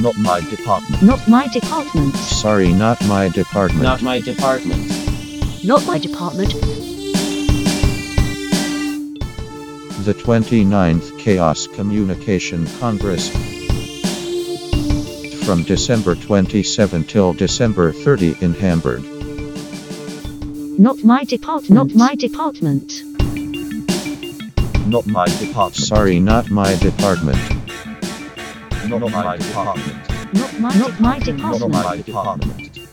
Not my department. Not my department. Sorry, not my department. Not my department. Not my department. The 29th Chaos Communication Congress from December 27 till December 30 in Hamburg. Not my department. Not my department. Not my department. Sorry, not my department. Not my department. Not my department. Not my department.